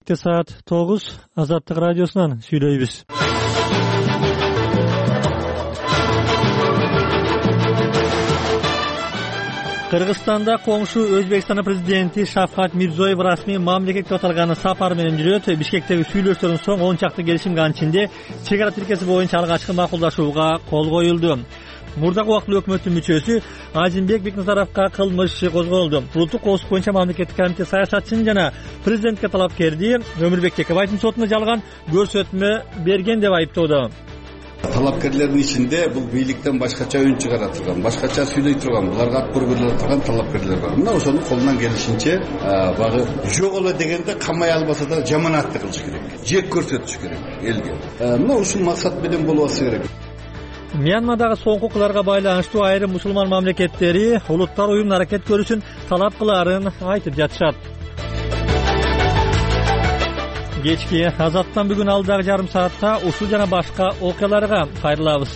Кечте саат 9 Азаттык радиосунан сүйлөйбүз. Кыргызстанда коңшу Өзбекстан президенти Шавкат Мирзиёев расмий мамлекетке аталган сапар менен жүрөт. Бишкектеги сүйлөштөрдөн соң 10 чакты келишимге анчинде чек ара тилкеси боюнча алгачкы макулдашууга кол коюлду. Мурдагы убактылуу өкмөттүн мүчөсү Азимбек Бекназаровго кылмыш козголду. Улуттук коопсуздук боюнча мамлекеттик комитет саясатчысын жана президентке талапкерди Өмүрбек Текебаевдин сотуна жалган көрсөтмө берген деп айыптоодо. Талапкерлердин ичинде бул бийликтен башкача үн чыгара турган, башкача сүйлөй турган, буларга акбар бериле турган талапкерлер бар. Мына ошону колунан келишинче багы жок эле дегенде камай албаса да жаманатты кылыш керек, жек көрсөтүш керек элге. Мына ушул максат менен болбошу керек. Мьянмадагы соңку укуктарга байланыштуу айрым мусулман мамлекеттери улуттар уюмунун аракет көрүшүн талап кылаарын айтып жатышат. Кечки Азаттан бүгүн алдагы жарым саатта ушул жана башка окуяларга кайрылабыз.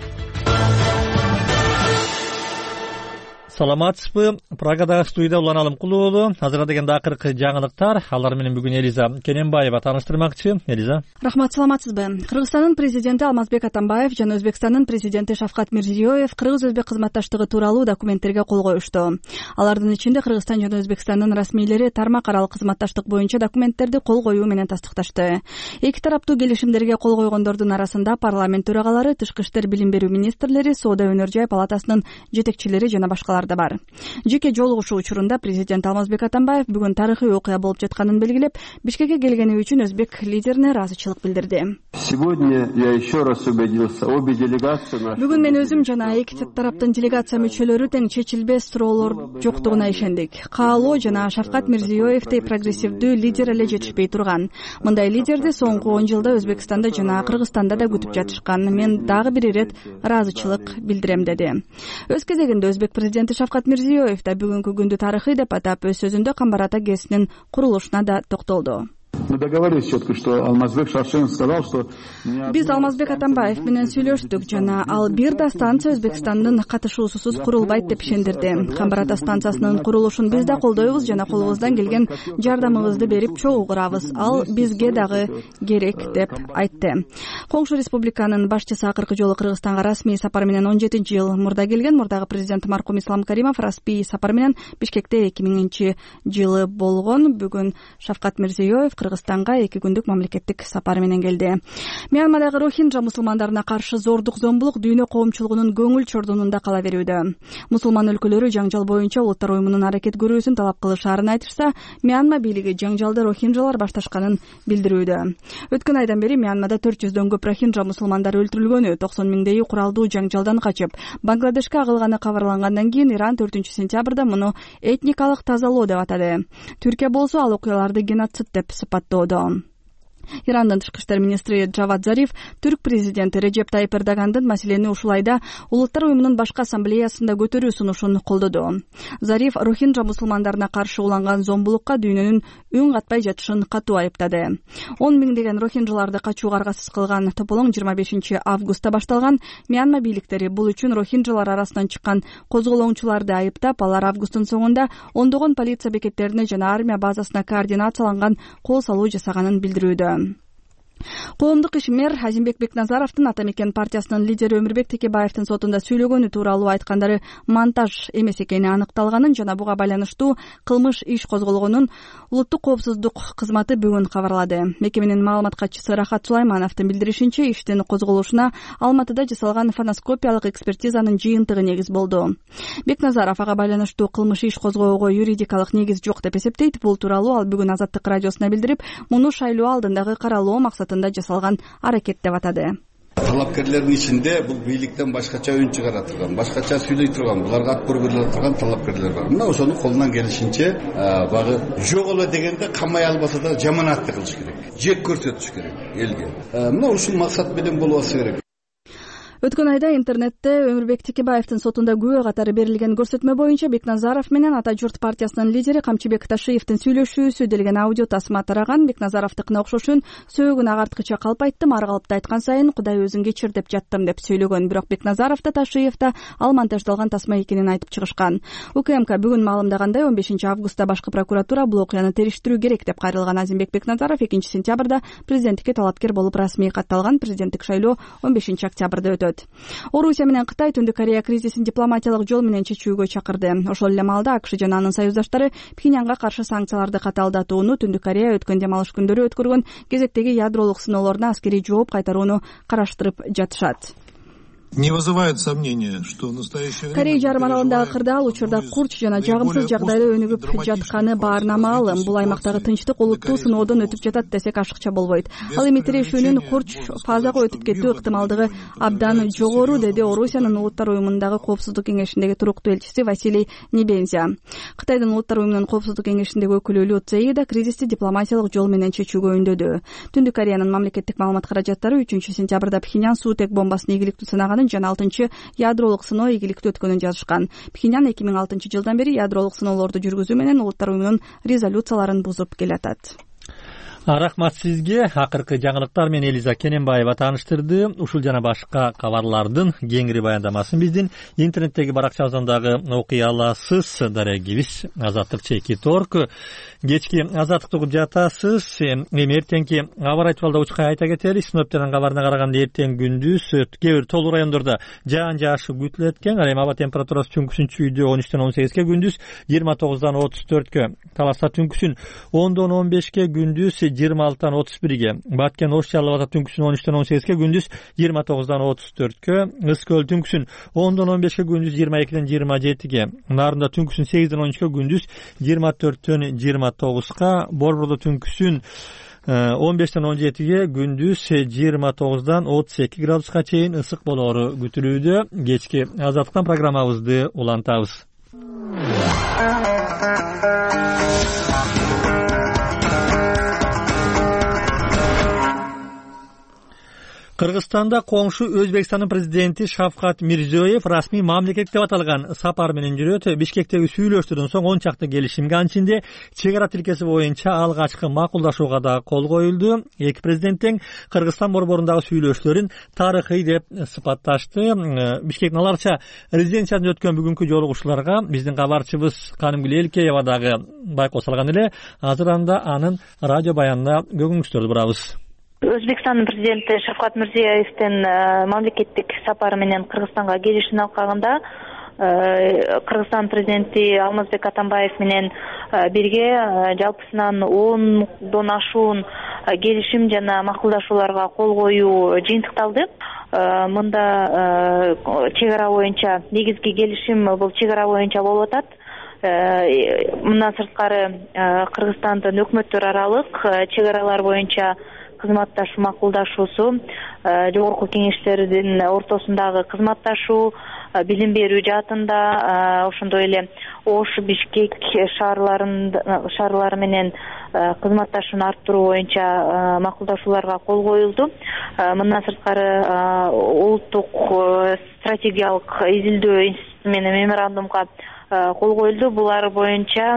Саламатсызбы? Прагадагы студияда Улан Алымкулуу. Азырга дегенде акыркы жаңылыктар. Алар менен бүгүн Элиза Кененбаева тааныштырмакчы. Элиза. Рахмат, саламатсызбы? Кыргызстандын президенти Алмазбек Атамбаев жана Өзбекстандын президенти Шавкат Мирзиёев кыргыз-өзбек кызматташтыгы тууралуу документтерге кол коюшту. Алардын ичинде Кыргызстан жана Өзбекстандын расмийлери тармак аралык кызматташтык боюнча документтерди кол коюу менен тастыкташты. Эки тараптуу келишимдерге кол койгондордун арасында парламент төрагалары, тышкы иштер, билим берүү министрлери, соода өнөр жай палатасынын жетекчилери жана башкалар бар. Жеке жолугушуу учурунда президент Алмазбек Атамбаев бүгүн тарыхый окуя болуп жатканын белгилеп, Бишкекке келгени үчүн өзбек лидерине ыраазычылык билдирди. Бүгүн мен өзүм жана эки тараптын делегация мүчөлөрү тең чечилбес суроолор жоктугуна ишендик. Каалоо жана Шавкат Мирзиёевдей прогрессивдүү лидер эле жетишпей турган. Мындай лидерди соңку 10 жылда Өзбекстанда жана Кыргызстанда да күтүп жатышкан. Мен дагы бир ирет ыраазычылык билдирем деди. Өз кезегинде өзбек президенти Шавкат Мирзиёев да бүгүнкү күндү тарыхый деп атап, өз сөзүндө Камбар ата ГЭСинин курулушуна да токтолду. Биз Алмазбек Атамбаев менен сүйлөштүк жана ал бир да станция Өзбекстандын катышуусусуз курулбайт деп ишендирди. Камбар ата станциясынын курулушун биз да колдойбуз жана колубуздан келген жардамыбызды берип чогуу курабыз. Ал бизге дагы керек деп айтты. Коңшу республиканын башчысы акыркы жолу Кыргызстанга расмий сапар менен 17-жыл мурда келген. Мурдагы президент маркум Ислам Каримов расмий сапар менен Бишкекте 2000-жылы болгон. Бүгүн Шавкат Мирзиёев Кыргызстанга 2 күндүк мамлекеттик сапар менен келди. Мьянмадагы рохинджа мусулмандарына каршы зордук зомбулук дүйнө коомчулугунун көңүл чордунунда кала берүүдө. Мусулман өлкөлөрү жаңжал боюнча улуттар уюмунун аракет көрүүсүн талап кылышаарын айтышса, Мьянма бийлиги жаңжалды рохинджалар башташканын билдирүүдө. Өткөн айдан бери Мьянмада 400дөн көп рохинджа мусулмандары өлтүрүлгөнү, 90 миңдейи куралдуу жаңжалдан качып, Бангладешке агылганы кабарлангандан кийин Иран 4-сентябрда муну этникалык тазалоо деп атады. Түркия болсо ал окуяларды геноцид деп сыпаттоодо. Ирандын тышкы иштер министри Джавад Зариф түрк президенти Реджеп Тайип Эрдогандын маселени ушул айда улуттар уюмунун башкы ассамблеясында көтөрүү сунушун колдоду. Зариф рохинджа мусулмандарына каршы уланган зомбулукка дүйнөнүн үн катпай жатышын катуу айыптады. 10 миңдеген рохинджаларды качууга аргасыз кылган тополоң 25 августта башталган. Мьянма бийликтери бул үчүн рохинджалар арасынан чыккан козголоңчуларды айыптап, алар августтун соңунда ондогон полиция бекеттерине жана армия базасына координацияланган кол салуу жасаганын билдирүүдө. Коомдук ишмер Азимбек Бекназаровдун Ата Мекен партиясынын лидери Өмүрбек Текебаевдин сотунда сүйлөгөнү тууралуу айткандары монтаж эмес экени аныкталганын жана буга байланыштуу кылмыш иш козголгонун улуттук коопсуздук кызматы бүгүн кабарлады. Мекеменин маалымат катчысы Рахат Сулаймановдун билдиришинче, иштин козголушуна Алматыда жасалган фоноскопиялык экспертизанын жыйынтыгы негиз болду. Бекназаров ага байланыштуу кылмыш иш козгоого юридикалык негиз жок деп эсептейт. Бул тууралуу ал бүгүн Азаттык радиосуна билдирип, муну шайлоо алдындагы каралоо максатында жасалган аракет деп атады. Талапкерлердин ичинде бул бийликтен башкача үн чыгара турган, башкача сүйлөй турган, буларга акбар бериле турган талапкерлер бар. Мына ошону колунан келишинче багы жок эле дегенде камай албаса да жаманатты кылыш керек, жек көрсөтүш керек элге. Мына ушул максат менен болбошу керек. Өткөн айда интернетте Өмүрбек Текебаевдин сотунда күбө катары берилген көрсөтмө боюнча Бекназаров менен Ата журт партиясынын лидери Камчыбек Ташиевдин сүйлөшүүсү делген аудио тасма тараган. Бекназаровдукуна окшошун сөөгүн агарткыча калп айттым, ар калыпта айткан сайын Кудай өзүң кечир деп жаттым деп сүйлөгөн. Бирок Бекназаров да Ташиев да ал монтаждалган тасма экенин айтып чыгышкан. УКМК бүгүн маалымдагандай 15 августта башкы прокуратура бул окуяны териштирүү керек деп кайрылган. Азимбек Бекназаров 2-сентябрда президенттикке талапкер болуп расмий катталган. Президенттик шайлоо 15 октябрда өтөт. Орусия менен Кытай Түндүк Корея кризисин дипломатиялык жол менен чечүүгө чакырды. Ошол эле маалда АКШ жана анын союздаштары Пхеньянга каршы санкцияларды катаалдатууну, Түндүк Корея өткөн демалыш күндөрү өткөргөн кезектеги ядролук сыноолоруна аскерий жооп кайтарууну караштырып жатышат. Не вызывает сомнения, что в настоящее время Корей жарым аралындагы кырдаал учурда курч жана жагымсыз жагдайда өнүгүп жатканы баарына маалым. Бул аймактагы тынчтык олуттуу сыноодон өтүп жатат десек ашыкча болбойт. Ал эми тирешүүнүн курч фазага өтүп кетүү ыктымалдыгы абдан жогору, деди Орусиянын Улуттар уюмундагы Коопсуздук кеңешиндеги туруктуу элчиси Василий Небензя. Кытайдын Улуттар уюмунун Коопсуздук кеңешиндеги өкүлү Лю Цзэй да кризисти дипломатиялык жол менен чечүүгө үндөдү. Түндүк Кореянын мамлекеттик маалымат каражаттары 3-сентябрда Пхеньян суутек бомбасын ийгиликтүү сынаганын жана 6-ядролук сыноо ийгиликтүү өткөнүн жазышкан. Пхеньян 2006 жылдан бери ядролук сыноолорду жүргүзүү менен Улуттар уюмунун резолюцияларын бузуп келатат. Рахмат сизге. Акыркы жаңылыктар менен Элиза Кененбаева тааныштырды. Ушул жана башка кабарлардын кеңири баяндамасын биздин интернеттеги баракчабыздагы окуй аласыз. Дарегибиз Азаттык.org. Кечки Азаттыкты угуп жатасыз. Эми эртеңки аба айтыбалда учкай айта кетели. Синоптиктердин кабарына караганда эртең күндүз кээ бир тоолуу райондордо жаан жаашы күтүлөт экен. Ал эми аба температурасы түнкүсүн чүйдө 13-18 күндүз 29-34. Таласта түнкүсүн 10-15 күндүз 26-31. Баткен Ош Жалал Абад түнкүсүн 13-18 күндүз 29-34. Ыскөл түнкүсүн 10-15 күндүз 22-27. Нарында түнкүсүн 8-13 күндүз 24-29. Борбордо түнкүсүн 15-17 күндүз 29-32 градуска чейин ысык болоору күтүлүүдө. Кечки Азаттыктан программабызды улантабыз. Кыргызстанда коңшу Өзбекстандын президенти Шавкат Мирзиёев расмий мамлекет деп аталган сапар менен жүрөт. Бишкектеги сүйлөшүүдөн соң 10 чакты келишимге анчинде чек ара тилкеси боюнча алгачкы макулдашууга да кол коюлду. Эки президент тең Кыргызстан борборундагы сүйлөшүүлөрүн тарыхый деп сыпатташты. Бишкектин аларча резиденциясында өткөн бүгүнкү жолугушууларга биздин кабарчыбыз Канымгүл Элкеева дагы байкоо салган эле. Азыр анда анын радио баянына көңүлүңүздөрдү бурабыз. Өзбекстандын президенти Шавкат Мирзиёевдин мамлекеттик сапары менен Кыргызстанга келишин алкагында Кыргызстан президенти Алмазбек Атамбаев менен бирге жалпысынан 10дон ашуун келишим жана макулдашууларга кол коюу жыйынтыкталды. Мында чек ара боюнча негизги келишим бул чек ара боюнча болуп атат. Мындан сырткары Кыргызстандын өкмөттөр аралык чек аралар боюнча кызматташуу макулдашуусу, жогорку кеңештердин ортосундагы кызматташуу, билим берүү жаатында, ошондой эле Ош, Бишкек шаарлары менен кызматташууну арттыруу боюнча макулдашууларга кол коюлду. Мындан сырткары улуттук стратегиялык изилдөө институту менен меморандумга кол коюлду. Булар боюнча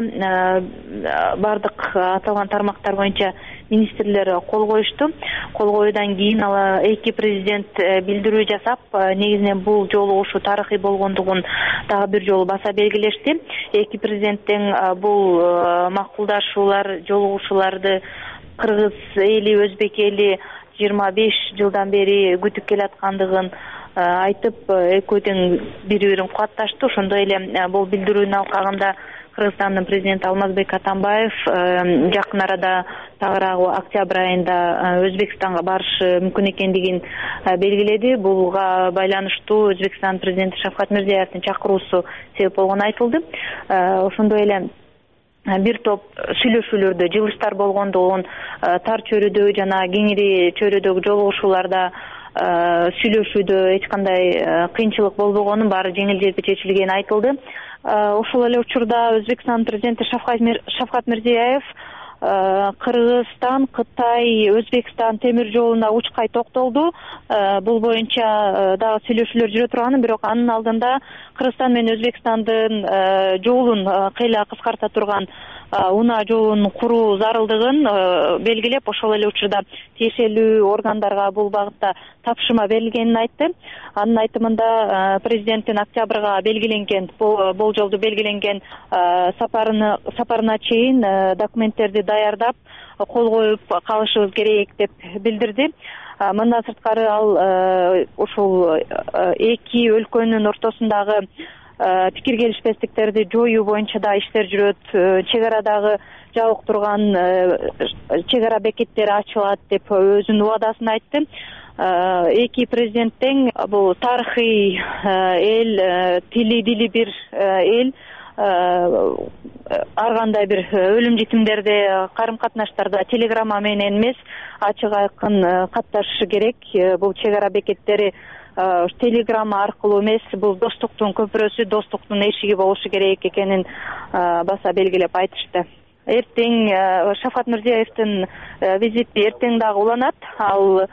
бардык аталган тармактар боюнча министрлер кол коюшту. Кол коюудан кийин ал эки президент билдирүү жасап, негизинен бул жолугушуу тарыхый болгондугун дагы бир жолу баса белгилешти. Эки президент тең бул макулдашуулар, жолугушууларды кыргыз эли, өзбек эли 25 жылдан бери күтүп келаткандыгын айтып, экөө тең бири-бирин кубатташты. Ошондой эле бул билдирүүнүн алкагында Кыргызстандын президенти Алмазбек Атамбаев жакын арада тагыраагы октябрь айында Өзбекстанга барышы мүмкүн экендигин белгиледи. Буга байланыштуу Өзбекстан президенти Шавкат Мирзиёевдин чакыруусу себеп болгону айтылды. Ошондой эле бир топ сүйлөшүүлөрдө жылыштар болгондугун, тар чөйрөдө жана кеңири чөйрөдөгү жолугушууларда сүйлөшүүдө эч кандай кыйынчылык болбогонун, баары жеңил-желпи чечилгени айтылды. Ошол эле учурда Өзбекстан президенти Шавкат Мирзиёев Кыргызстан, Кытай, Өзбекстан темир жолуна учкай токтолду. Бул боюнча дагы сүйлөшүүлөр жүрө турган, бирок анын алдында Кыргызстан менен Өзбекстандын жолун кыйла кыскарта турган унаа жолун куруу зарылдыгын белгилеп, ошол эле учурда тиешелүү органдарга бул багытта тапшырма берилгенин айтты. Анын айтымында президенттин октябрга белгиленген, болжолду белгиленген сапарына чейин документтерди даярдап кол коюп калышыбыз керек деп билдирди. Мындан сырткары ал ушул эки өлкөнүн ортосундагы пикир келишпестиктерди жоюу боюнча да иштер жүрөт. Чек арадагы жабык турган чек ара бекеттери ачылат деп өзүнүн убадасын айтты. Эки президент тең бул тарыхый эл, дили бир эл ар кандай бир өлүм житимдерде, карым катнаштарда телеграмма менен эмес, ачык айкын катташышы керек. Бул чек ара бекеттери телеграмма аркылуу эмес, бул достуктун көпүрөсү, достуктун эшиги болушу керек экенин баса белгилеп айтышты. Эртең Шавкат Мирзиевдин визити эртең дагы уланат. Ал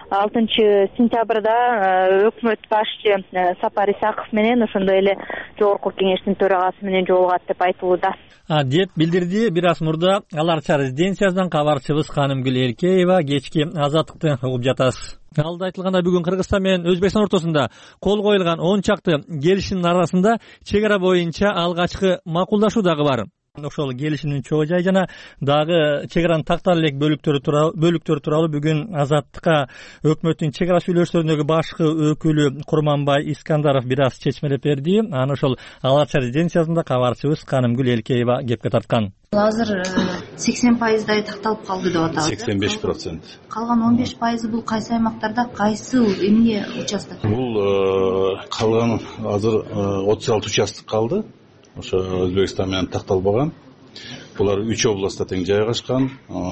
6-сентябрда өкмөт башчы Сапар Исаков менен ошондой эле жогорку кеңештин төрагасы менен жолугат деп айтылууда. Деп билдирди бир аз мурда Аларча резиденциясынан кабарчыбыз Канымгүл Эркеева. Кечки Азаттыкты угуп жатасыз. Алда айтылгандай, бүгүн Кыргызстан менен Өзбекстан ортосунда кол коюлган 10 чакты келишимдин арасында чек ара боюнча алгачкы макулдашуу дагы бар. Ошол келишимдин чогуу жай жана дагы чек аранын тактал элек бөлүктөрү тууралуу бүгүн Азаттыкка өкмөттүн чек ара сүйлөшүүлөрүндөгү башкы өкүлү Курманбай Искандаров бир аз чечмелеп берди. Аны ошол Аларча резиденциясында кабарчыбыз Канымгүл Эркеева кепке тарткан. Азыр 80%дай такталып калды деп атабыз. 85%. Калган 15% бул кайсы аймактарда, кайсы эмне участок? Бул калган азыр 36 участок калды. Ошо Өзбекстан менен такталбаган. Булар 3 областта тең жайгашкан.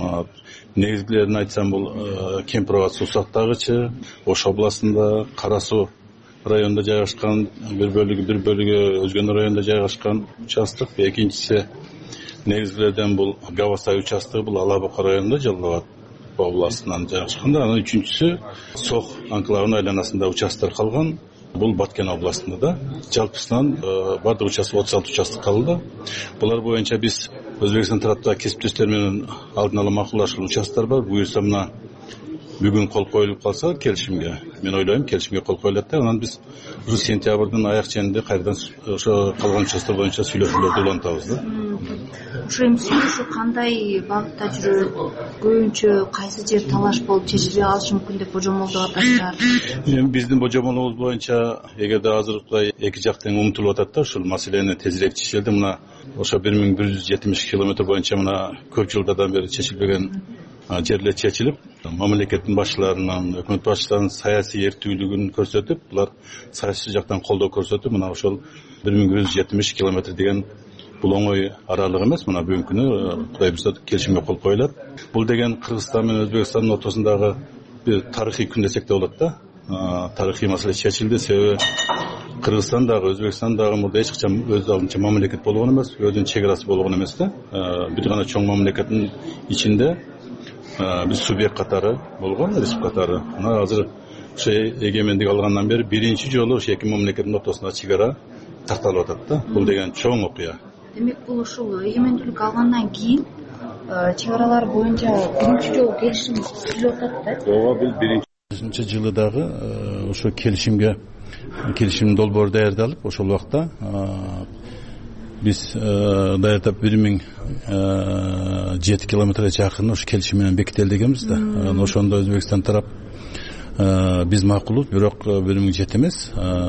Негизгилерин айтсам, бул Кемпирабад Сусактагычы, Ош областында, Кара Суу районунда жайгашкан, бир бөлүгү Өзгөн районунда жайгашкан участок. Экинчиси негизгилерден бул Гавасай участогу, бул Алабука районунда, Жалал-Абад областынан жайгашкан. Анан үчүнчүсү Сох анклавынын айланасында участоктор калган. Бул Баткен областында да. Жалпысынан бардык участок 36 участок калды. Булар боюнча биз Өзбекстан тараптагы кесиптештер менен алдын ала макулдашкан участоктор бар. Буюрса мына бүгүн кол коюлуп калса келишимге, мен ойлойм келишимге кол коюлат да, анан биз ушу сентябрдын аяк ченинде кайрадан ошо калган участоктор боюнча сүйлөшүүлөрдү улантабыз да. Ошо эми сүйлөшүү кандай багытта жүрөт? Көбүнчө кайсы жер талаш болуп чечиле алышы мүмкүн деп божомолдоп атасыздар? Эми биздин божомолубуз боюнча эгерде азыркы эки жак тең умтулуп атат да, ушул маселени тезирээк чечилди. Мына ошо 1170 километр боюнча мына көп жылдардан бери чечилбеген жерлер чечилип, мамлекеттин башчыларынан, өкмөт башчыларынын саясий эрктүүлүгүн көрсөтүп, булар саясий жактан колдоо көрсөтүп, мына ошол 1170 километр деген бул оңой аралык эмес. Мына бүгүнкү күнү Кудай буйрса келишимге кол коюлат. Бул деген Кыргызстан менен Өзбекстандын ортосундагы бир тарыхый күн десек де болот да. Тарыхый маселе чечилди. Себеби Кыргызстан дагы Өзбекстан дагы мурда эч качан өз алдынча мамлекет болгон эмес, өзүнүн чек арасы болгон эмес да. Бир гана чоң мамлекеттин ичинде биз субъект катары болгон, республика катары. Мына азыр ошо эгемендик алгандан бери биринчи жолу ошо эки мамлекеттин ортосунда чек ара такталып атат да. Бул деген чоң окуя. Демек бул ушул эгемендүүлүк алгандан кийин чек аралар боюнча биринчи жолу келишим түзүлүп атат да. Ооба, бул биринчи жылы дагы ошо келишимдин долбоору даярдалып, ошол убакта биз даярдап 1007 километрге жакын ошо келишим менен бекителди экенбиз да. Ошондо Өзбекстан тарап биз макулбуз, бирок 1007 эмес,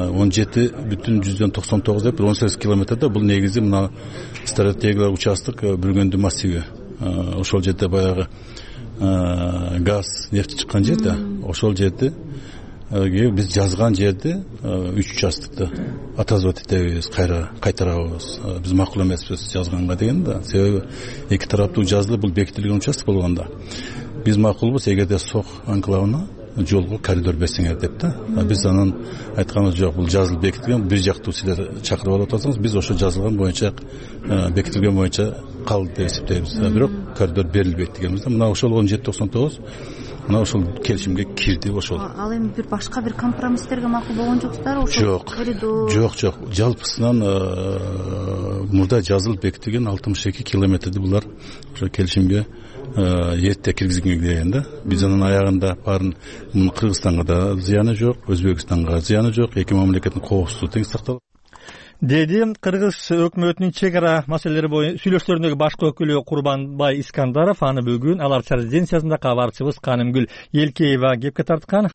17,99 деп 18 километрде. Бул негизи мына стратегиялык участок Бүргөндү массиви. Ошол жерде баягы газ, нефть чыккан жер да. Ошол жерде биз жазган жерде 3 участокты атазып этебиз, кайтарабыз. Биз макул эмеспиз жазганга деген да. Себеби эки тараптуу жазылып бул бекитилген участок болгондо биз макулбуз, эгерде Сох анклавына жолго коридор берсеңер деп да. Биз анан айтканыбыз жок, бул жазылып бекитилген, бир жактуу силер чакырып алып атасыңыз, биз ошо жазылган боюнча бекитилген боюнча калды деп эсептейбиз. Бирок коридор берилбейт дегенбиз да. Мына ошол 1799 мына ошол келишимге кирди ошол. Ал эми бир башка бир компромисстерге макул болгон жоксуздар ошол коридор? Жок. Жалпысынан мурда жазылып бекитилген 62 километрди булар ошо келишимге эрте киргизген деген да. Биз анын аягында баарын Кыргызстанга да зыяны жок, Өзбекстанга зыяны жок, эки мамлекеттин коопсуздугу тең сакталат деди Кыргыз өкмөтүнүн чек ара маселелери боюнча сүйлөшүүлөрүндөгү башкы өкүлү Курбанбай Искандаров. Аны бүгүн Аларча резиденциясында кабарчыбыз Канымгүл Элкеева кепке тарткан.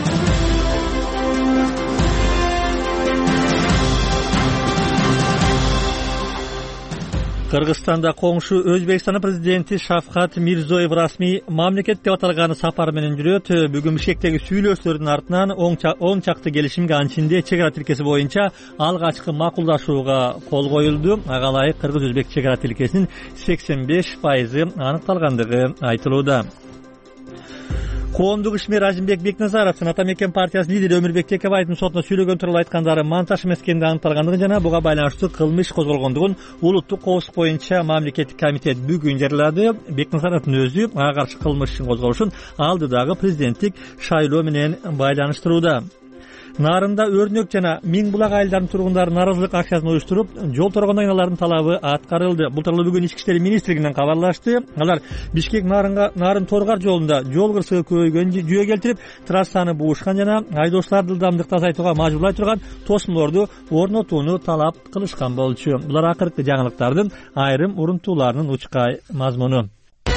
Кыргызстанда коңшу Өзбекстандын президенти Шавкат Мирзиёев расмий мамлекет деп аталган сапар менен жүрөт. Бүгүн Бишкектеги сүйлөшүүлөрдүн артынан 10 чакты келишимге анчинде чек ара тилкеси боюнча алгачкы макулдашууга кол коюлду. Ага ылайык кыргыз-өзбек чек ара тилкесинин 85% аныкталгандыгы айтылууда. Коомдук ишмер Ажимбек Бекназаровдун Ата мекен партиясынын лидери Өмүрбек Текебаевдин сотуна сүйлөгөн тууралуу айткандары монтаж эмес экенинде аныкталгандыгын жана буга байланыштуу кылмыш козголгондугун улуттук коопсуздук боюнча мамлекеттик комитет бүгүн жарыялады. Бекназаровдун өзү ага каршы кылмыш козголушун алдыдагы президенттик шайлоо менен байланыштырууда. Нарында өрнөк жана Миң булак айылдарынын тургундары нааразылык акциясын уюштуруп, жол торгон айналардын талабы аткарылды. Бул тууралуу бүгүн Ички иштер министрлигинен кабарлашты. Алар Бишкек Нарын Торгар жолунда жол кырсыгы көбөйгөн жүйө келтирип, трассаны буушкан жана айдоочуларды ылдамдыкты азайтууга мажбурлай турган тосмолорду орнотууну талап кылышкан болчу. Булар акыркы жаңылыктардын айрым урунтууларынын учкай мазмуну.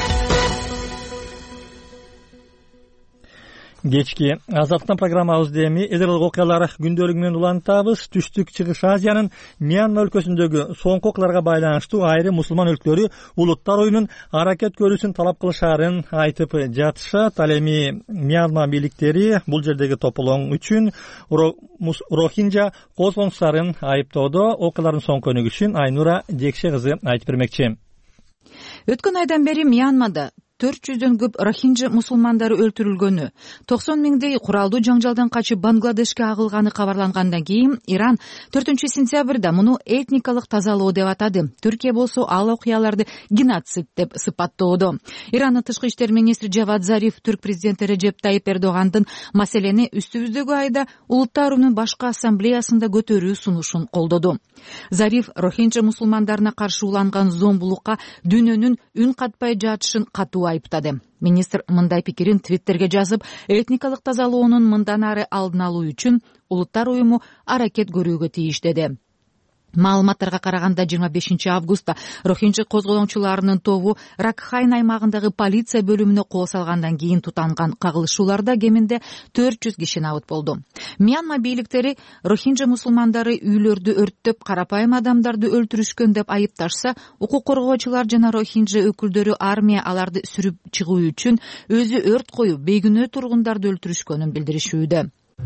Кечки Азаттыктан программабызды эми эдералык окуялар күндөлүгү менен улантабыз. Түштүк Чыгыш Азиянын Мьянма өлкөсүндөгү соңку окуяларга байланыштуу айрым мусулман өлкөлөрү улуттар оюнун аракет көрүүсүн талап кылышаарын айтып жатышат. Ал эми Мьянма бийликтери бул жердеги тополоң үчүн Рохинджа козгонуштарын айыптоодо. Окуялардын соңку өнүгүшүн Айнура Жекше кызы айтып бермекчи. Өткөн айдан бери Мьянмада 400дөн көп рохинджа мусулмандары өлтүрүлгөнү, 90 миңдей куралдуу жаңжалдан качып Бангладешке агылганы кабарлангандан кийин Иран 4-сентябрда муну этникалык тазалоо деп атады. Түркия болсо ал окуяларды геноцид деп сыпаттоодо. Ирандын тышкы иштер министри Жавад Зариф түрк президенти Режеп Тайип Эрдогандын маселени үстүбүздөгү айда Улуттар уюмунун башкы ассамблеясында көтөрүү сунушун колдоду. Зариф рохинджа мусулмандарына каршы уланган зомбулукка дүйнөнүн үн катпай жатышын катуу айыптады. Министр мындай пикирин Твиттерге жазып, этникалык тазалоонун мындан ары алдын алуу үчүн Улуттар уюму аракет көрүүгө тийиш деди. Маалыматтарга караганда 25 августта рохинджа козголоңчуларынын тобу Ракхайн аймагындагы полиция бөлүмүнө кол салгандан кийин тутанган кагылышууларда кеминде 400 киши набыт болду. Мьянма бийликтери рохинджа мусулмандары үйлөрдү өрттөп, карапайым адамдарды өлтүрүшкөн деп айыпташса, укук коргоочулар жана рохинджа өкүлдөрү армия аларды сүрүп чыгуу үчүн өзү өрт коюп, бейгүнөө тургундарды өлтүрүшкөнүн билдиришүүдө.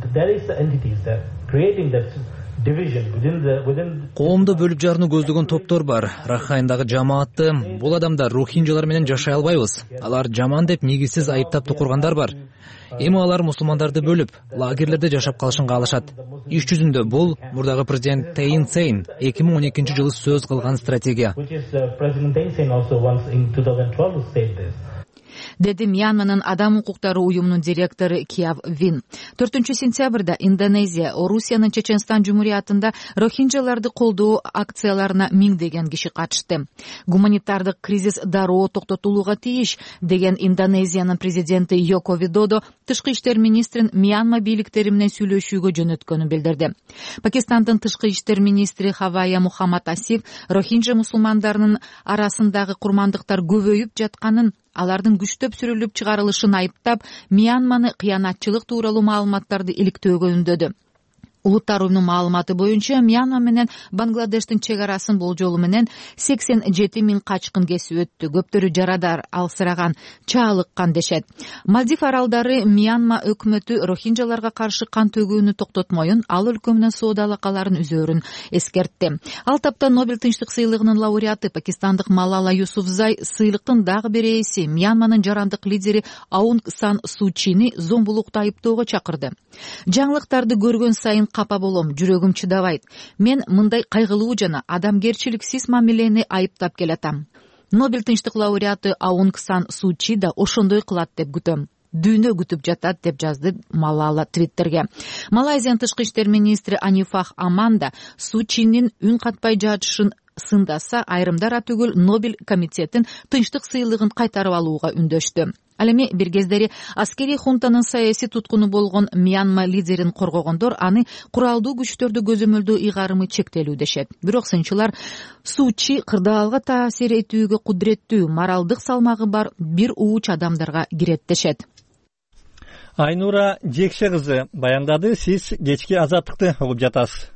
Коомду бөлүп жарууну көздөгөн топтор бар. Рахайндагы жамаатты бул адамдар рохинджалар менен жашай албайбыз. Алар жаман деп негизсиз айыптап тукургандар бар. Эми алар мусулмандарды бөлүп, лагерлерде жашап калышын каалашат. Иш жүзүндө бул мурдагы президент Тейин Сейн 2012-жылы сөз кылган стратегия. Деди Мьянманын адам укуктары уюмунун директору Кияв Вин. 4-сентябрда Индонезия, Орусиянын Чеченстан жумуриятында рохинджаларды колдоо акцияларына миңдеген киши катышты. Гуманитардык кризис дароо токтотулууга тийиш деген Индонезиянын президенти Йоко Видодо тышкы иштер министрин Мьянма бийликтери менен сүйлөшүүгө жөнөткөнүн билдирди. Пакистандын тышкы иштер министри Хавая Мухаммад Асиф рохинджа мусулмандарынын арасындагы курмандыктар көбөйүп жатканын, алардын күчтөп сүрүлүп чыгарылышын айыптап, Мьянманы кыянатчылык тууралуу маалыматтарды иликтөөгө үндөдү. Улуттар уюмунун маалыматы боюнча Мьянма менен Бангладештин чек арасын болжолу менен 87 миң качкын кесип өттү. Көптөрү жарадар, алсыраган, чаалыккан дешет. Мальдив аралдары Мьянма өкмөтү рохинджаларга каршы кан төгүүнү токтотмоюн, ал өлкө менен соода алакаларын үзөөрүн эскертти. Ал тапта Нобель тынчтык сыйлыгынын лауреаты пакистандык Малала Юсуфзай сыйлыктын дагы бир ээси Мьянманын жарандык лидери Аунг Сан Су Чини зомбулукта айыптоого чакырды. Жаңылыктарды көргөн сайын капа болом, жүрөгүм чыдабайт. Мен мындай кайгылуу жана адамгерчиликсиз мамилени айыптап келатам. Нобель тынчтык лауреаты Аунг Сан Су Чи да ошондой кылат деп күтөм. Дүйнө күтүп жатат деп жазды Малала Твиттерге. Малайзиянын тышкы иштер министри Анифах Аманда Су Чинин үн катпай жатышын сындаса, айрымдар түгүл Нобель комитетин тынчтык сыйлыгын кайтарып алууга үндөштү. Ал эми бир кездери аскерий хунтанын саясий туткуну болгон Мьянма лидерин коргогондор аны куралдуу күчтөрдү көзөмөлдөө ыйгарымы чектелүү дешет. Бирок сынчылар Су Чи кырдаалга таасир этүүгө кудуреттүү, моралдык салмагы бар бир ууч адамдарга кирет дешет. Айнура Жекше кызы баяндады. Сиз кечки Азаттыкты угуп жатасыз.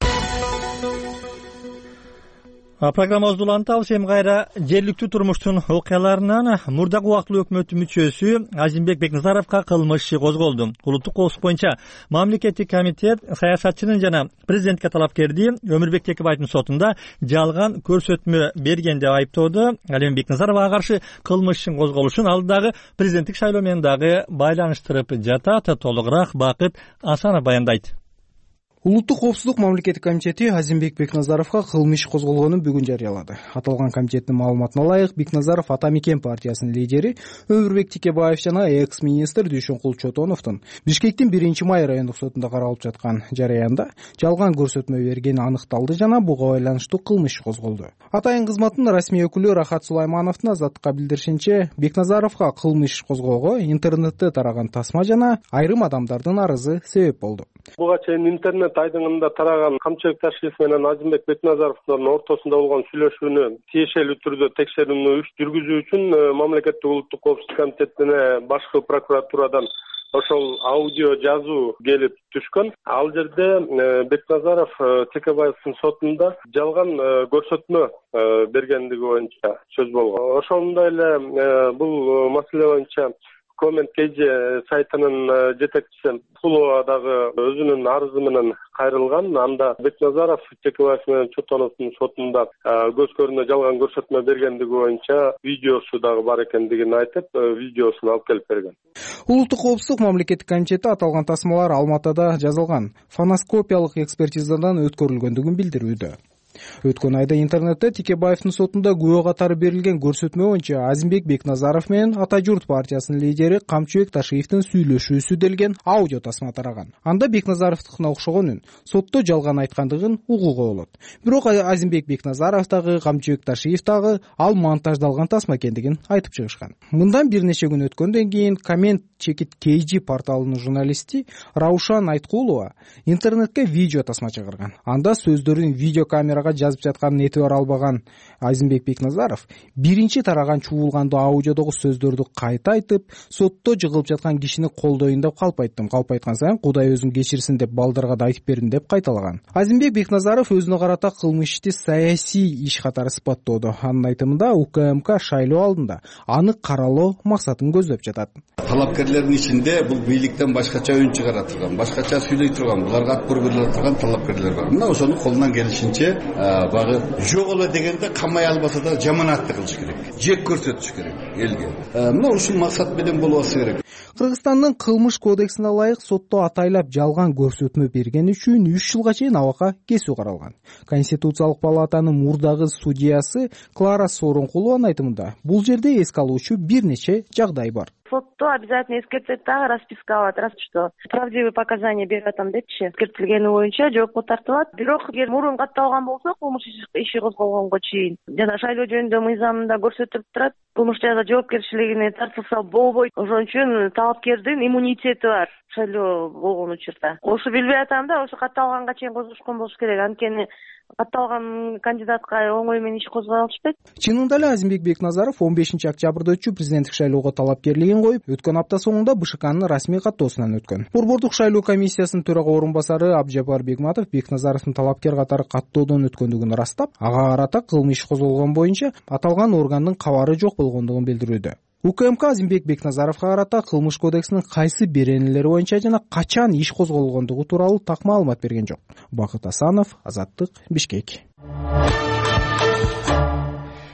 Программабызды улантабыз. Эми кайра жергиликтүү турмуштун окуяларынан мурдагы убактылуу өкмөттүн мүчөсү Азимбек Бекназаровго кылмыш иши козголду. Улуттук коопсуздук боюнча мамлекеттик комитет саясатчынын жана президентке талапкерди Өмүрбек Текебаевдин сотунда жалган көрсөтмө берген деп айыптоодо. Ал эми Бекназаровго каршы кылмыш ишин козголушун алдыдагы президенттик шайлоо менен дагы байланыштырып жатат. Толугураак Бакыт Асанов баяндайт. Улуттук коопсуздук мамлекеттик комитети Азимбек Бекназаровго кылмыш козголгонун бүгүн жарыялады. Аталган комитеттин маалыматына ылайык, Бекназаров Ата Мекен партиясынын лидери Өмүрбек Текебаев жана экс-министр Дүйшөнкул Чотоновдун Бишкектин 1-май райондук сотунда каралып жаткан жараянда жалган көрсөтмө бергени аныкталды жана буга байланыштуу кылмыш козголду. Атайын кызматтын расмий өкүлү Рахат Сулаймановдун Азаттыкка билдиришинче, Бекназаровго кылмыш козгоого интернетте тараган тасма жана айрым адамдардын арызы себеп болду. Буга чейин интернет айдыңында тараган Камчыбек Ташиев менен Азимбек Бекназаровдун ортосунда болгон сүйлөшүүнү тиешелүү түрдө текшерүүнү жүргүзүү үчүн мамлекеттик улуттук коопсуздук комитетине башкы прокуратурадан ошол аудио жазуу келип түшкөн. Ал жерде Бекназаров Текебаевдин сотунда жалган көрсөтмө бергендиги боюнча сөз болгон. Ошондой эле бул маселе боюнча Коммент KG сайтынын жетекчиси Куловадагы өзүнүн арызы менен кайрылган. Анда Бекназаров Текебаев менен Чотоновдун сотунда көз көрүнө жалган көрсөтмө бергендиги боюнча видеосу дагы бар экендигин айтып, видеосун алып келип берген. Улуттук коопсуздук мамлекеттик комитети аталган тасмалар Алматыда жазылган фоноскопиялык экспертизадан өткөрүлгөндүгүн билдирүүдө. Өткөн айда интернетте Текебаевдин сотунда күбө катары берилген көрсөтмө боюнча Азимбек Бекназаров менен Ата журт партиясынын лидери Камчыбек Ташиевдин сүйлөшүүсү делген аудио тасма тараган. Анда Бекназаровдукуна окшогон үн сотто жалган айткандыгын угууга болот. Бирок Азимбек Бекназаров дагы Камчыбек Ташиев дагы ал монтаждалган тасма экендигин айтып чыгышкан. Мындан бир нече күн өткөндөн кийин Коммент KG порталынын журналисти Раушан Айткулова интернетке видео тасма чыгарган. Анда сөздөрүн видеокамерага жазып жатканын этибар албаган Азимбек Бекназаров биринчи тараган чуулгандуу аудиодогу сөздөрдү кайта айтып, сотто жыгылып жаткан кишини колдойн деп калп айттым. Калп айткан сайын Кудай өзүн кечирсин деп балдарга да айтып бердим деп кайталаган. Азимбек Бекназаров өзүнө карата кылмыш ишти саясий иш катары сыпаттоодо. Анын айтымында УКМК шайлоо алдында аны каралоо максатын көздөп жатат. Талапкерлердин ичинде бул бийликтен башкача үн чыгара турган, башкача сүйлөй турган, буларга ат көргөлө турган талапкерлер бар. Мына ошону колунан келишинче багы жок эле дегенде камай албаса да жаманатты кылыш керек. Жек көрсөтүш керек элге. Мына ушул максат менен болбошу керек. Кыргызстандын кылмыш кодексине ылайык сотто атайлап жалган көрсөтмө берген үчүн 3 жылга чейин абакка кесүү каралган. Конституциялык палатанын мурдагы судьясы Клара Сооронкулованын айтымында бул жерде эске алуучу бир нече жагдай бар. Сотто обязательно эскертет дагы расписка алат, раз что правдивый показания берип атам депчи, эскертилгени боюнча жоопко тартылат. Бирок эгер мурун катталган болсо кылмыш иши козголгонго чейин жана шайлоо жөнүндө мыйзамында көрсөтүлүп турат, кылмыш жаза жоопкерчилигине тартылса болбойт. Ошон үчүн талапкердин иммунитети бар шайлоо болгон учурда. Ошо билбей атам да, ошо катталганга чейин козгошкон болуш керек. Анткени катталган кандидатка оңой менен иш козгой алышпайт. Чынында эле Азимбек Бекназаров 15-октябрда өтчү президенттик шайлоого талапкерлигин коюп, өткөн апта соңунда БШКнын расмий каттоосунан өткөн. Борбордук шайлоо комиссиясынын төрага орун басары Абжапар Бегматов Бекназаровдун талапкер катары каттоодон өткөндүгүн ырастап, ага карата кылмыш козголгон боюнча аталган органдын кабары жок болгондугун билдирүүдө. УКМК Азимбек Бекназаровго карата кылмыш кодексинин кайсы беренелери боюнча жана качан иш козголгондугу тууралуу так маалымат берген жок. Бакыт Асанов, Азаттык, Бишкек.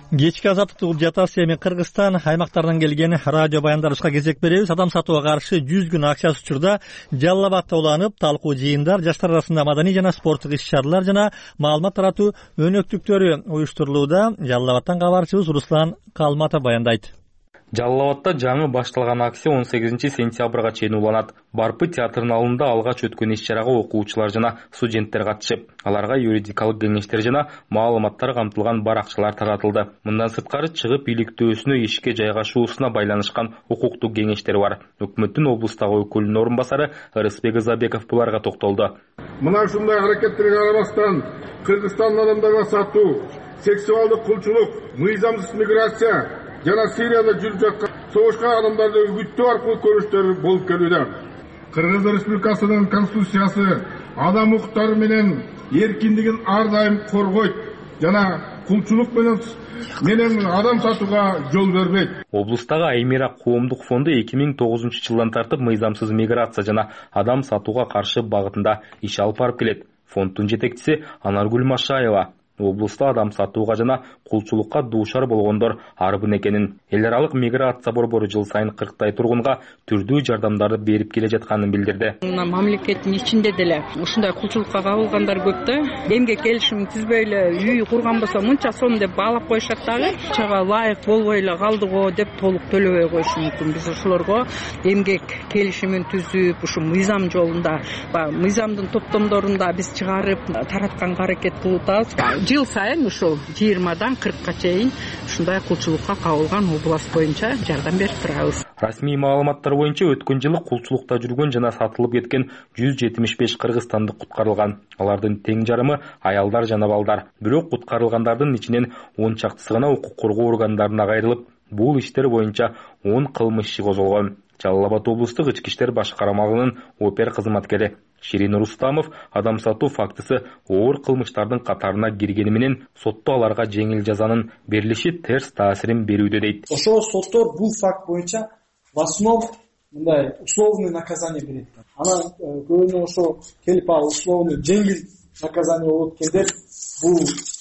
Кечки азаттыкты угуп жатасыз. Эми Кыргызстан аймактарынан келген радио баяндарыбызга кезек беребиз. Адам сатууга каршы 100 күн акчасы учурда Жалал Абадта уланып, талкуу жыйындар, жаштар арасында маданий жана спорттук иш-чаралар жана маалымат таратуу өнөктүктөрү уюштурулууда. Жалал Абадтан кабарчыбыз Руслан Калматов баяндайт. Жалал Абадта жаңы башталган акция 18 сентябрга чейин уланат. Барпы театрынын алдында алгач өткөн иш-чарага окуучулар жана студенттер катышып, аларга юридикалык кеңештер жана маалыматтар камтылган баракчалар таратылды. Мындан сырткары чыгып иликтөөсүнө ишке жайгашуусуна байланышкан укуктук кеңештер бар. Өкмөттүн облустагы өкүлүнүн орун басары Рысбек Ызабеков буларга токтолду. Мына ушундай аракеттерге карабастан Кыргызстандын адамдарга сатуу, сексуалдык кулчулук, мыйзамсыз миграция жана Сирияда жүрүп жаткан согушка адамдарды үгүттөө аркылуу көрүштөр болуп келүүдө. Кыргыз Республикасынын Конституциясы адам укуктары менен эркиндигин ар дайым коргойт жана кулчулук менен адам сатууга жол бербейт. Облустагы Аймира коомдук фонду 2009-жылдан тартып мыйзамсыз миграция жана адам сатууга каршы багытында иш алып барып келет. Фонддун жетекчиси Анаргүл Машаева облуста адам сатууга жана кулчулукка дуушар болгондор арбын экенин, эл аралык миграция борбору жыл сайын 40 тургунга түрдүү жардамдарды берип келе жатканын билдирди. Мамлекеттин ичинде деле ушундай кулчулукка кабылгандар көп да. Эмгек келишим түзбөй эле үй курган болсо мынча сом деп баалап коюшат дагы. Чага лайык болбой эле калдыго деп толук төлөбөй коюшу мүмкүн. Биз ошолорго эмгек келишимин түзүп, ушу мыйзам жолунда, мыйзамдын топтомдорунда биз чыгарып таратканга аракет кылып атабыз. Жыл сайын ушул 20дан 40ка чейин ушундай кулчулукка кабылган область боюнча жардам берип турабыз. Расмий маалыматтар боюнча өткөн жылы кулчулукта жүргөн жана сатылып кеткен 175 кыргызстандык куткарылган. Алардын тең жарымы аялдар жана балдар. Бирок куткарылгандардын ичинен 10 чактысы гана укук коргоо органдарына кайрылып, бул иштер боюнча 10 кылмыш иши козголгон. Жалал Абад облустук ички иштер башкармалыгынын опер кызматкери Ширин Рустамов адам сатуу фактысы оор кылмыштардын катарына киргени менен сотто аларга жеңил жазанын берилиши терс таасирин берүүдө дейт. Ошо соттор бул факт боюнча в основном мындай условный наказание берет. Анан көбүнө ошо келип ал условный жеңил наказание болуп келдер. Бул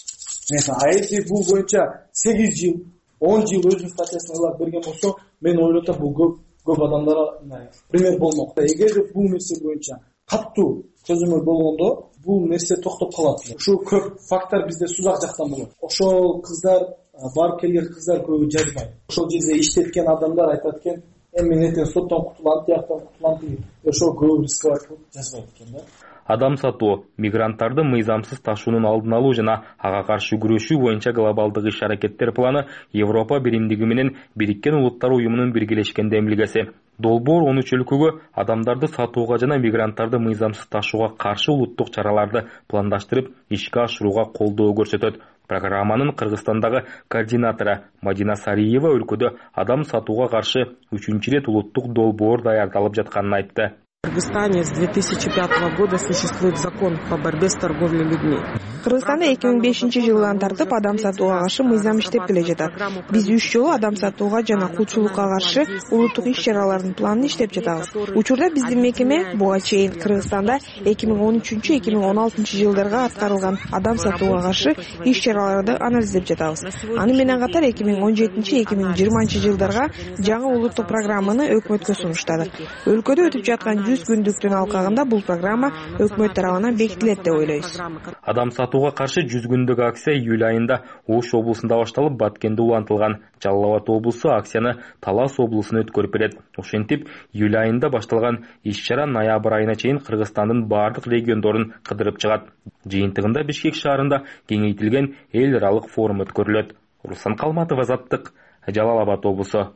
эки бул боюнча 8 жыл, 10 жыл өзүнүн статьясына ылап берген болсо, мен ойлойт бул көп адамдарга пример болмок. Эгерде бул нерсе боюнча каттуу чөзүмдөр болгондо бул нерсе токтоп калат. Ушу көп факттар бизде сузак жактан болот. Ошол кыздар барып келген кыздар көбү жазбайт. Ошол жерде иштеткен адамдар айтат экен, мен эртең соттон кутулам, тияктан кутулам деп ошол көп рисковать кылып жазбайт экен да. Адам сатуу, мигранттарды мыйзамсыз ташуунун алдын алуу жана ага каршы күрөшүү боюнча глобалдык иш-аракеттер планы Европа биримдиги менен Бириккен Улуттар уюмунун биргелешкен демилгеси. Долбоор 13 өлкөгө адамдарды сатууга жана мигранттарды мыйзамсыз ташууга каршы улуттук чараларды пландаштырып, ишке ашырууга колдоо көрсөтөт. Программанын Кыргызстандагы координатору Мадина Сариева өлкөдө адам сатууга каршы 3-чү ирет улуттук долбоор даярдалып жатканын айтты. В Кыргызстане с 2005 года существует закон по борьбе с торговлей людьми. Кыргызстанда 2005-жылдан тартып адам сатууга каршы мыйзам иштеп келе жатат. Биз 3 жолу адам сатууга жана кулчулукка каршы улуттук иш-чаралардын планын иштеп жатабыз. Учурда биздин мекеме буга чейин Кыргызстанда 2013-2016 жылдарга аткарылган адам сатууга каршы иш-чараларды анализдеп жатабыз. Аны менен катар 2017-2020 жылдарга жаңы улуттук программаны өкмөткө сунуштады. Өлкөдө өтүп жаткан 100 күндүктүн алкагында бул программа өкмөт тарабынан бекитилет деп ойлойбуз. Адам сатууга каршы 100 күндүк акция июль айында Ош облусунда башталып, Баткенде улантылган. Жалал Абад облусу акцияны Талас облусуна өткөрүп берет. Ошентип, июль айында башталган иш-чара ноябрь айына чейин Кыргызстандын бардык региондорун кыдырып чыгат. Жыйынтыгында Бишкек шаарында кеңейтилген эл аралык форум өткөрүлөт. Руслан Калматов, Азаттык, Жалал Абад облусу.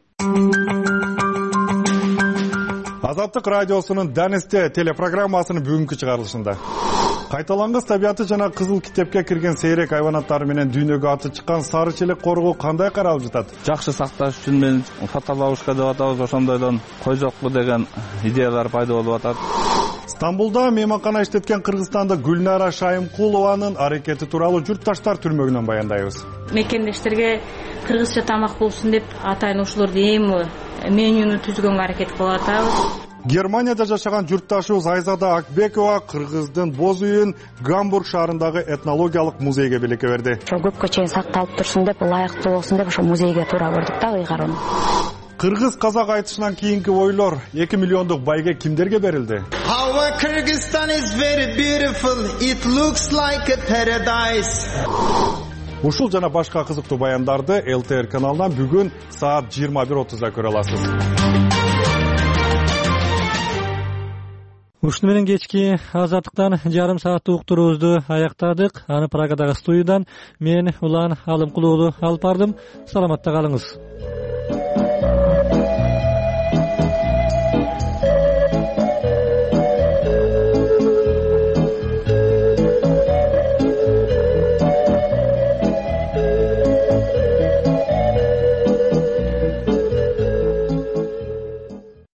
Азаттык радиосунун Данисте телепрограммасынын бүгүнкү чыгарылышында кайталангыс табияты жана кызыл китепке кирген сейрек хайванаттар менен дүйнөгө аты чыккан сары челек коргоо кандай каралып жатат? Жакшы сакташ үчүн мен фотоловушка деп атабыз, ошондойдон кой жокпу деген идеялар пайда болуп атат. Стамбулда мейманкана иштеткен Кыргызстанда Гүлнара Шайымкулованын аракети тууралуу журтташтар түрмөгүнөн баяндайбыз. Мекендештерге кыргызча тамак болсун деп атайын ошолорду эми менюну түзгөнгө аракет кылып атабыз. Германияда жашаган журтташыбыз Айзада Акбекова кыргыздын Боз үйүн Гамбург шаарындагы этнологиялык музейге белекке берди. Ошо көпкө чейин сакталып турсун деп, ылайыктуу болсун деп ошо музейге туура көрдүк да ыйгаруну. Кыргыз казак айтышынан кийинки ойлор 2 миллиондук байге кимдерге берилди? Kyrgyzstan is very beautiful. It looks like a paradise. Ушул жана башка кызыктуу баяндарды ЛТР каналынан бүгүн саат 21:30да көрө аласыз. Ушуну менен кечки азаттыктан жарым сааттык уктуруубузду аяктадык. Аны Прагадагы студиядан мен Улан Алымкулуулу алып бардым. Саламатта калыңыз.